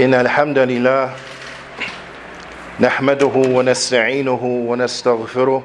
إن الحمد لله نحمده ونستعينه ونستغفره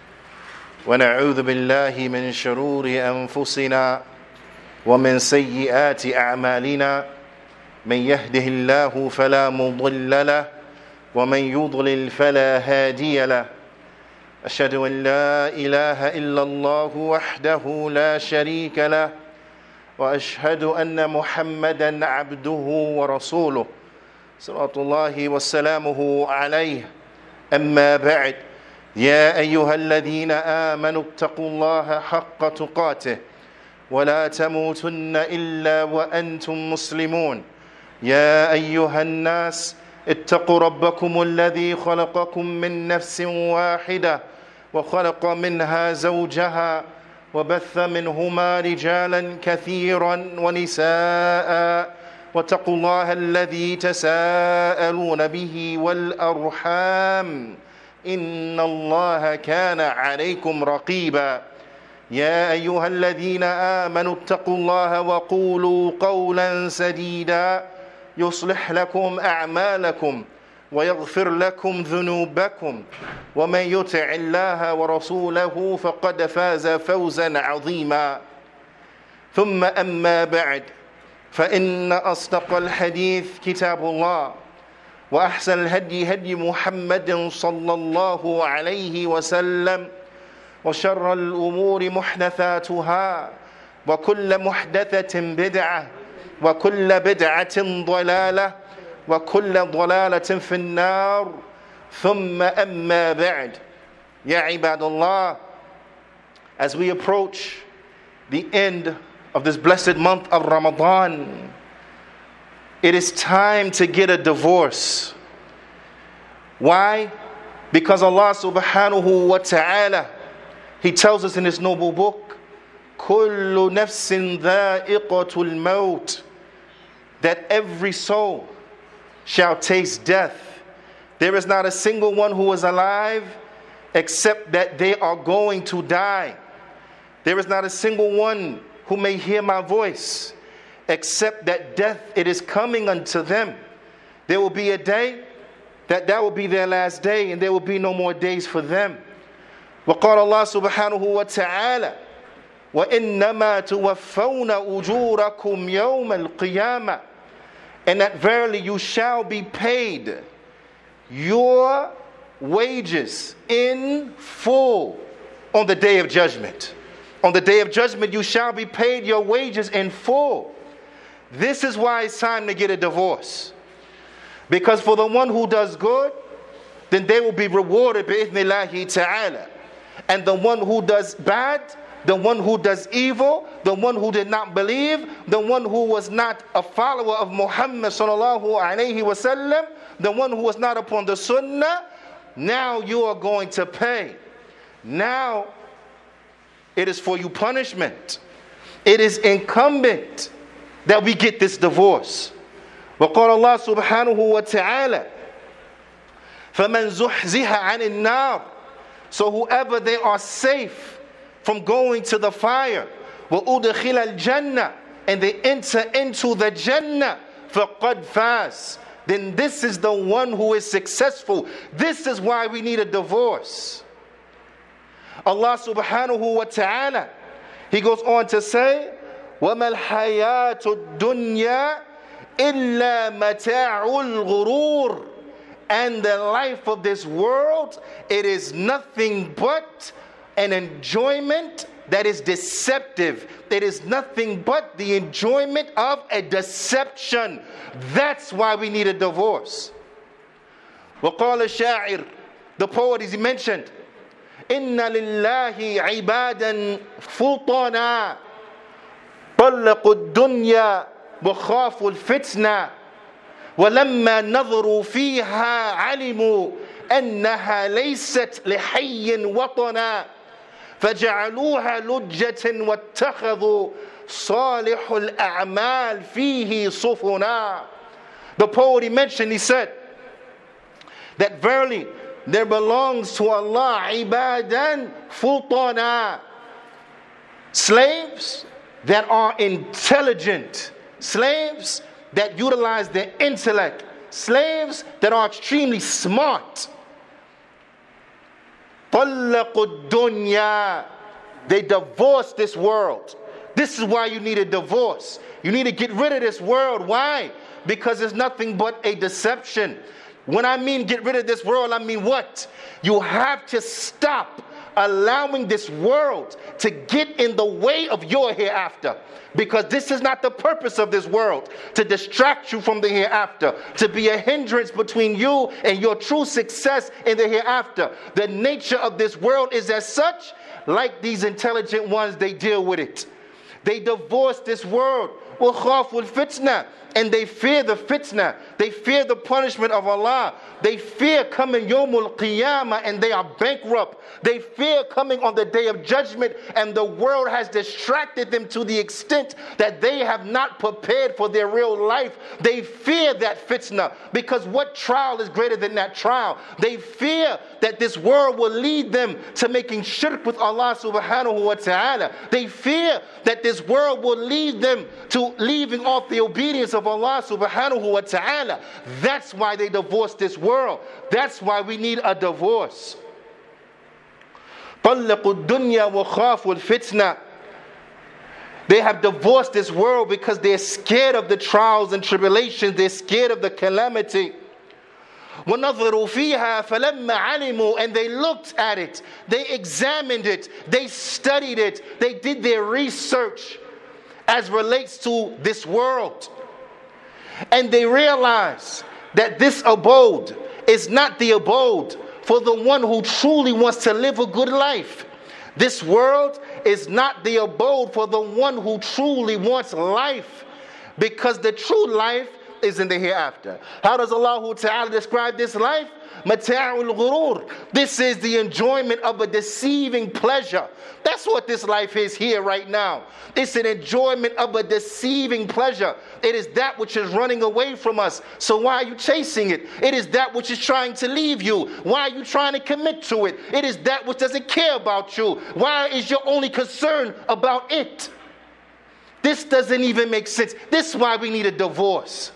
ونعوذ بالله من شرور أنفسنا ومن سيئات أعمالنا من يهده الله فلا مضل له ومن يضلل فلا هادي له أشهد أن لا إله إلا الله وحده لا شريك له وأشهد أن محمدا عبده ورسوله صلوات الله وسلامه عليه أما بعد يا أيها الذين آمنوا اتقوا الله حق تقاته ولا تموتن إلا وأنتم مسلمون يا أيها الناس اتقوا ربكم الذي خلقكم من نفس واحدة وخلق منها زوجها وبث منهما رجالا كثيرا ونساء واتقوا الله الذي تساءلون به والأرحام إن الله كان عليكم رقيبا يا أيها الذين آمنوا اتقوا الله وقولوا قولا سديدا يصلح لكم أعمالكم ويغفر لكم ذنوبكم ومن يطع الله ورسوله فقد فاز فوزا عظيما ثم أما بعد فإن أصدق الحديث كتاب الله وأحسن الهدي هدي محمد صلى الله عليه وسلم وشر الأمور محدثاتها وكل محدثة بدعة وكل بدعة ضلالة وكل ضلالة في النار ثم أما بعد يا عباد الله. As we approach the end of this blessed month of Ramadan, it is time to get a divorce. Why? Because Allah subhanahu wa ta'ala, He tells us in His noble book, كُلُّ نَفْسٍ ذَائِقَةُ الْمَوْتِ, that every soul shall taste death. There is not a single one who is alive except that they are going to die. There is not a single one who may hear my voice except that death, it is coming unto them. There will be a day that will be their last day, and there will be no more days for them. وقال الله سبحانه وتعالى وإنما توفون أجوركم يوم القيامة, and that verily you shall be paid your wages in full on the day of judgment. On the day of judgment, you shall be paid your wages in full. This is why it's time to get a divorce. Because for the one who does good, then they will be rewarded bi'ithnillahi ta'ala. And the one who does bad, the one who does evil, the one who did not believe, the one who was not a follower of Muhammad sallallahu alayhi wasallam, the one who was not upon the sunnah, now you are going to pay. Now it is for you punishment. It is incumbent that we get this divorce. وقال الله سبحانه وتعالى فمن زحزح عن النار, so whoever they are safe from going to the fire, وَأُدْخِلَ الْجَنَّةِ, and they enter into the Jannah, فَقَدْ فَازَ, then this is the one who is successful. This is why we need a divorce. Allah subhanahu wa ta'ala, He goes on to say, وَمَا الْحَيَاةُ الدُّنْيَا إِلَّا مَتَاعُ الْغُرُورِ, and the life of this world, it is nothing but an enjoyment that is deceptive. It is nothing but the enjoyment of a deception. That's why we need a divorce. وقال الشاعر, the poet, he mentioned, إِنَّ لِلَّهِ عِبَادًا فُطَنًا طَلَّقُوا الدُّنْيَا وَخَافُوا الْفِتْنَةَ وَلَمَّا نَظَرُوا فِيهَا عَلِمُوا أَنَّهَا لَيْسَتْ لِحَيٍّ وَطَنًا فَجَعَلُوهَا لُجَّةً وَاتَّخَذُوا صَالِحُ الْأَعْمَالِ فِيهِ صُفُنًا. The poet, he mentioned, he said that verily there belongs to Allah ibadan futana, slaves that are intelligent, slaves that utilize their intellect, slaves that are extremely smart. طَلَّقُوا الدُّنْيَا. They divorce this world. This is why you need a divorce. You need to get rid of this world. Why? Because it's nothing but a deception. When I mean get rid of this world, I mean what? You have to stop allowing this world to get in the way of your hereafter. Because this is not the purpose of this world, to distract you from the hereafter, to be a hindrance between you and your true success in the hereafter. The nature of this world is as such, like these intelligent ones, they deal with it. They divorce this world. وَخَافُوا الْفِتْنَةِ. And they fear the fitna. They fear the punishment of Allah. They fear coming Yawmul Qiyamah and they are bankrupt. They fear coming on the day of judgment, and the world has distracted them to the extent that they have not prepared for their real life. They fear that fitna, because what trial is greater than that trial? They fear that this world will lead them to making shirk with Allah subhanahu wa ta'ala. They fear that this world will lead them to leaving off the obedience of Allah subhanahu wa ta'ala. That's why they divorce this world. That's why we need a divorce. طَلَّقُوا الدُّنْيَا وَخَافُوا الْفِتْنَةِ. They have divorced this world because they're scared of the trials and tribulations. They're scared of the calamity. وَنَظَرُوا فِيهَا فَلَمَّا عَلِمُوا. And they looked at it. They examined it. They studied it. They did their research as relates to this world. And they realized that this abode is not the abode for the one who truly wants to live a good life. This world is not the abode for the one who truly wants life, because the true life is in the hereafter. How does Allah Ta'ala describe this life? Mata'ul ghurur. This is the enjoyment of a deceiving pleasure. That's what this life is here right now. It's an enjoyment of a deceiving pleasure. It is that which is running away from us. So why are you chasing it? It is that which is trying to leave you. Why are you trying to commit to it? It is that which doesn't care about you. Why is your only concern about it? This doesn't even make sense. This is why we need a divorce.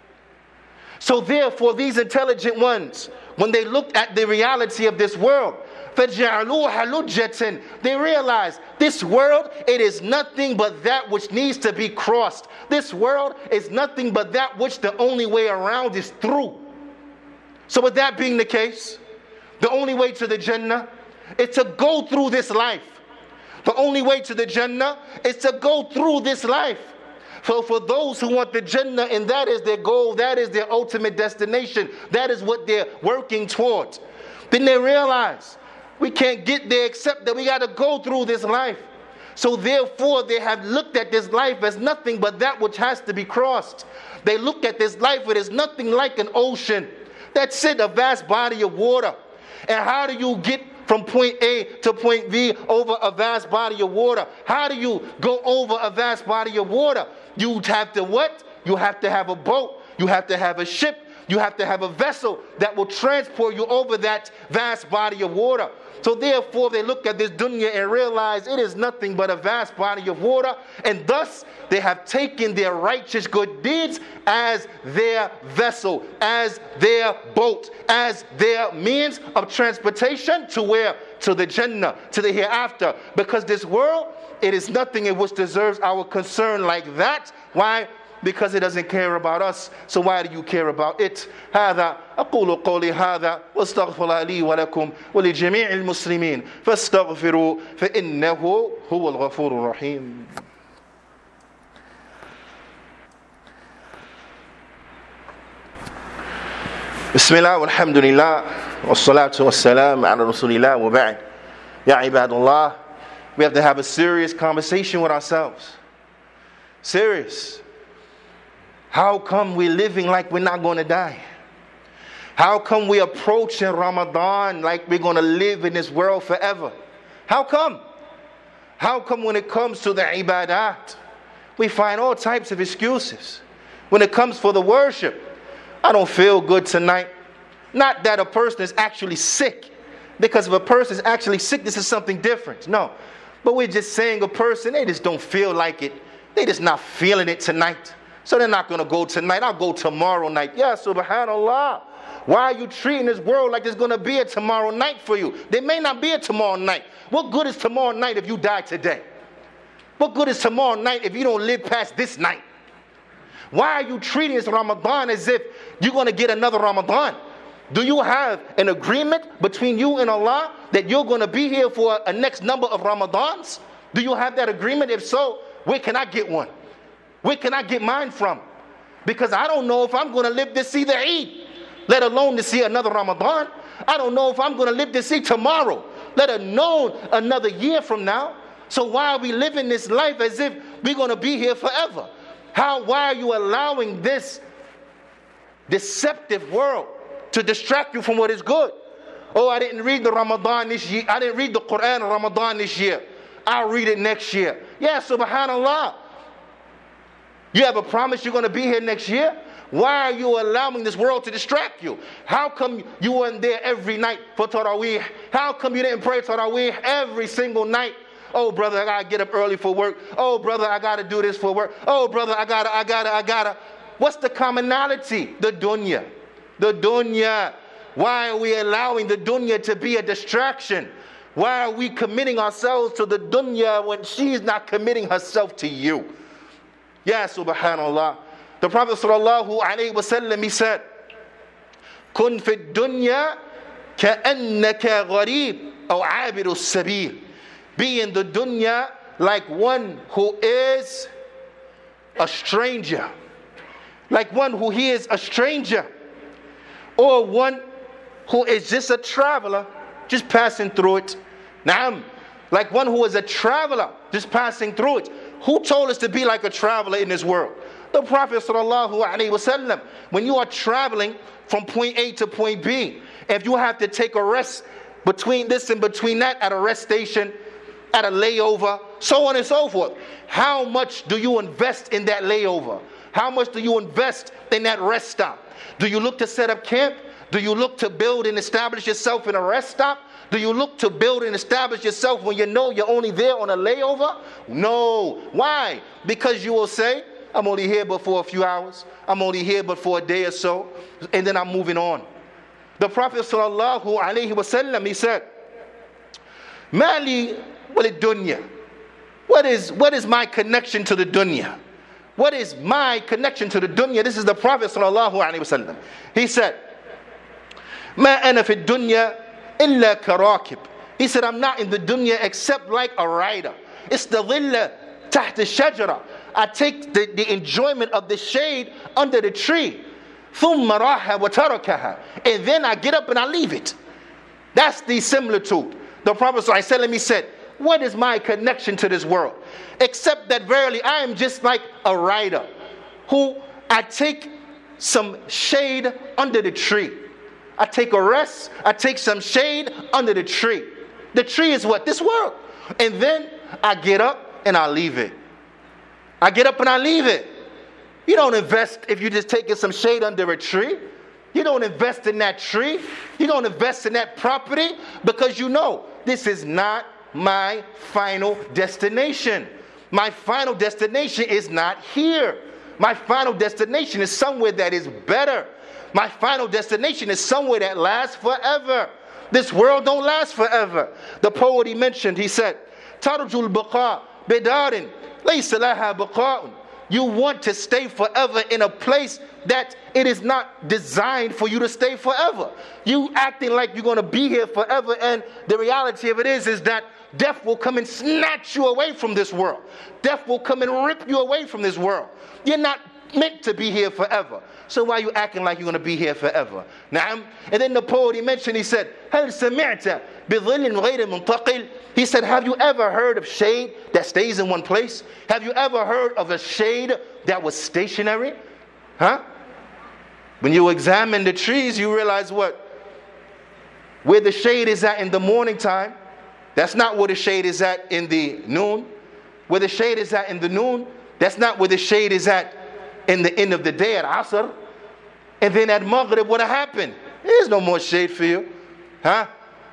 So therefore, these intelligent ones, when they looked at the reality of this world, فَجَعَلُوهَا لُجَّةً, they realized this world, it is nothing but that which needs to be crossed. This world is nothing but that which the only way around is through. So with that being the case, the only way to the Jannah is to go through this life. The only way to the Jannah is to go through this life. For those who want the Jannah, and that is their goal, that is their ultimate destination, that is what they're working towards, then they realize we can't get there except that we got to go through this life. So therefore, they have looked at this life as nothing but that which has to be crossed. They look at this life, it is nothing like an ocean. That's it, a vast body of water. And how do you get from point A to point B over a vast body of water? How do you go over a vast body of water? You have to what? You have to have a boat. You have to have a ship. You have to have a vessel that will transport you over that vast body of water. So therefore, they look at this dunya and realize it is nothing but a vast body of water. And thus, they have taken their righteous good deeds as their vessel, as their boat, as their means of transportation to where? To the Jannah, to the hereafter. Because this world, it is nothing in which deserves our concern like that. Why? Because it doesn't care about us. So why do you care about it? هذا أقول قولي هذا واستغفر لي ولكم ولجميع المسلمين فاستغفروا فإنه هو الغفور الرحيم. بسم الله والحمد لله والصلاة والسلام على رسول الله وبعد. يا عباد الله, we have to have a serious conversation with ourselves. Serious. How come we're living like we're not going to die? How come we're approaching Ramadan like we're going to live in this world forever? How come? How come when it comes to the ibadat, we find all types of excuses? When it comes for the worship, I don't feel good tonight. Not that a person is actually sick. Because if a person is actually sick, this is something different. No. But we're just saying a person, they just don't feel like it. They just not feeling it tonight. So they're not going to go tonight. I'll go tomorrow night. Yeah, subhanallah. Why are you treating this world like there's going to be a tomorrow night for you? There may not be a tomorrow night. What good is tomorrow night if you die today? What good is tomorrow night if you don't live past this night? Why are you treating this Ramadan as if you're going to get another Ramadan? Do you have an agreement between you and Allah that you're going to be here for a next number of Ramadans? Do you have that agreement? If so, where can I get one? Where can I get mine from? Because I don't know if I'm going to live to see the Eid, let alone to see another Ramadan. I don't know if I'm going to live to see tomorrow, let alone another year from now. So why are we living this life as if we're going to be here forever? Why are you allowing this deceptive world to distract you from what is good? Oh, I didn't read the Ramadan this year. I didn't read the Quran Ramadan this year. I'll read it next year. Yeah, subhanallah. You have a promise you're going to be here next year? Why are you allowing this world to distract you? How come you weren't there every night for Taraweeh? How come you didn't pray Taraweeh every single night? Oh, brother, I got to get up early for work. Oh, brother, I got to do this for work. Oh, brother, I gotta. What's the commonality? The dunya. The dunya. Why are we allowing the dunya to be a distraction? Why are we committing ourselves to the dunya when she's not committing herself to you? Ya subhanallah. The Prophet sallallahu alayhi wa sallam, he said, Kun fi dunya ka'annaka gharib aw abiru sabil. Be in the dunya like one who is a stranger. Like one who is a stranger. Or one who is just a traveler, just passing through it. Naam. Like one who is a traveler, just passing through it. Who told us to be like a traveler in this world? The Prophet sallallahu alaihi wasallam. When you are traveling from point A to point B, if you have to take a rest between this and between that at a rest station, at a layover, so on and so forth, how much do you invest in that layover? How much do you invest in that rest stop? Do you look to set up camp? Do you look to build and establish yourself in a rest stop? Do you look to build and establish yourself when you know you're only there on a layover? No. Why? Because you will say, I'm only here but for a few hours. I'm only here but for a day or so. And then I'm moving on. The Prophet sallallahu alaihi wasallam, he said, Mali walid dunya. What is my connection to the dunya? What is my connection to the dunya? This is the Prophet sallallahu alaihi wasallam. He said, Ma ana fi dunya illa karakib. He said, I'm not in the dunya except like a rider. It's the dhilla taht al-shajara. I take the enjoyment of the shade under the tree. ثُمَّ رَاحَ وَتَرَكَهَا. And then I get up and I leave it. That's the similitude. The Prophet ﷺ, he said, what is my connection to this world? Except that verily I am just like a rider who I take some shade under the tree. I take a rest, I take some shade under the tree. The tree is what? This world. And then I get up and I leave it. I get up and I leave it. You don't invest if you're just taking some shade under a tree. You don't invest in that tree. You don't invest in that property because you know this is not my final destination. My final destination is not here. My final destination is somewhere that is better. My final destination is somewhere that lasts forever. This world don't last forever. The poet he mentioned, he said, Tarjul baqa bidarin laysa laha baqa'un. You want to stay forever in a place that it is not designed for you to stay forever. You acting like you're going to be here forever, and the reality of it is that death will come and snatch you away from this world. Death will come and rip you away from this world. You're not meant to be here forever. So why are you acting like you're going to be here forever? Naam. And then the poet he mentioned, he said, هل سمعت بظل غير منتقل? He said, have you ever heard of shade that stays in one place? Have you ever heard of a shade that was stationary? Huh? When you examine the trees, you realize what? Where the shade is at in the morning time, that's not where the shade is at in the noon. Where the shade is at in the noon, that's not where the shade is at in the end of the day at Asr. And then at Maghrib, what happened? There's no more shade for you. Huh?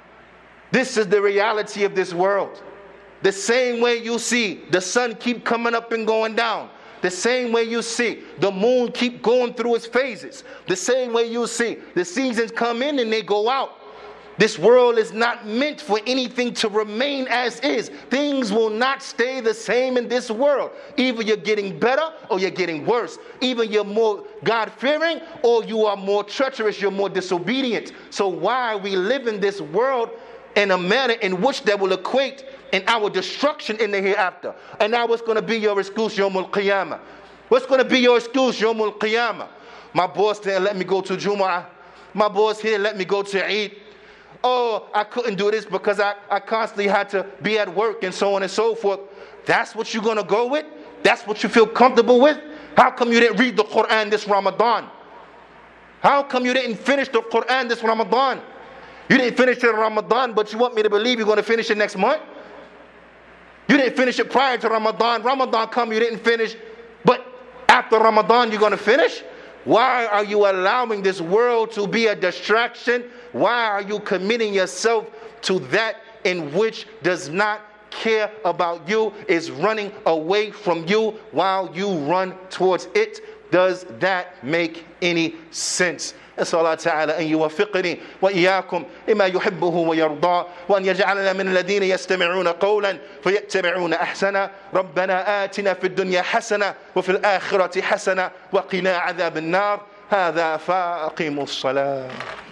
This is the reality of this world. The same way you see the sun keep coming up and going down. The same way you see the moon keep going through its phases. The same way you see the seasons come in and they go out. This world is not meant for anything to remain as is. Things will not stay the same in this world. Either you're getting better or you're getting worse. Either you're more God-fearing or you are more treacherous, you're more disobedient. So why we live in this world in a manner in which that will equate in our destruction in the hereafter? And now what's going to be your excuse, Yawmul Qiyamah? What's going to be your excuse, Yawmul Qiyamah? My boss didn't let me go to Jumu'ah. My boss here let me go to Eid. Oh, I couldn't do this because I constantly had to be at work and so on and so forth. That's what you're going to go with? That's what you feel comfortable with? How come you didn't read the Quran this Ramadan? How come you didn't finish the Quran this Ramadan? You didn't finish it in Ramadan, but you want me to believe you're going to finish it next month? You didn't finish it prior to Ramadan. Ramadan come, you didn't finish. But after Ramadan, you're going to finish? Why are you allowing this world to be a distraction? Why are you committing yourself to that in which does not care about you, is running away from you while you run towards it? Does that make any sense? أسأل الله تعالى أن يوفقني وإياكم لما يحبه ويرضاه وأن يجعلنا من الذين يستمعون قولا فيتبعون أحسنه. ربنا آتنا في الدنيا حسنة وفي الآخرة حسنة وقنا عذاب النار. هذا فأقيموا الصلاة.